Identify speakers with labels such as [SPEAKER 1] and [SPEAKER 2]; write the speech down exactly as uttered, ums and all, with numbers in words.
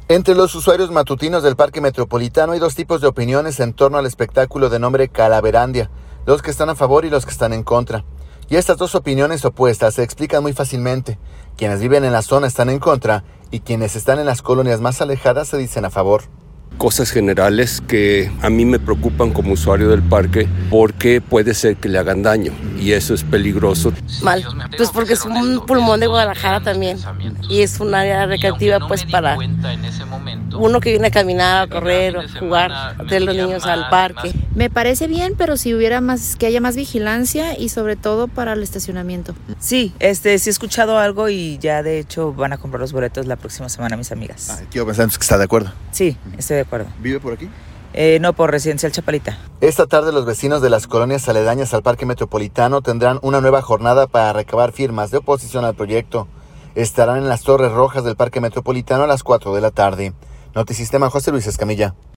[SPEAKER 1] Entre los usuarios matutinos del Parque Metropolitano hay dos tipos de opiniones en torno al espectáculo de nombre Calaverandia, los que están a favor y los que están en contra. Y estas dos opiniones opuestas se explican muy fácilmente. Quienes viven en la zona están en contra y quienes están en las colonias más alejadas se dicen a favor.
[SPEAKER 2] Cosas generales que a mí me preocupan como usuario del parque porque puede ser que le hagan daño y eso es peligroso.
[SPEAKER 3] Mal, pues porque es un pulmón de Guadalajara también y es un área recreativa pues para uno que viene a caminar, a correr, a jugar, a traer los niños al parque.
[SPEAKER 4] Me parece bien, pero si hubiera más, que haya más vigilancia y sobre todo para el estacionamiento.
[SPEAKER 5] Sí, este, sí he escuchado algo y ya de hecho van a comprar los boletos la próxima semana mis amigas.
[SPEAKER 1] Ah, quiero pensar que está de acuerdo.
[SPEAKER 5] Sí, estoy de acuerdo.
[SPEAKER 1] ¿Vive por aquí?
[SPEAKER 5] Eh, no, por Residencial Chapalita.
[SPEAKER 1] Esta tarde los vecinos de las colonias aledañas al Parque Metropolitano tendrán una nueva jornada para recabar firmas de oposición al proyecto. Estarán en las Torres Rojas del Parque Metropolitano a las cuatro de la tarde. Notisistema, José Luis Escamilla.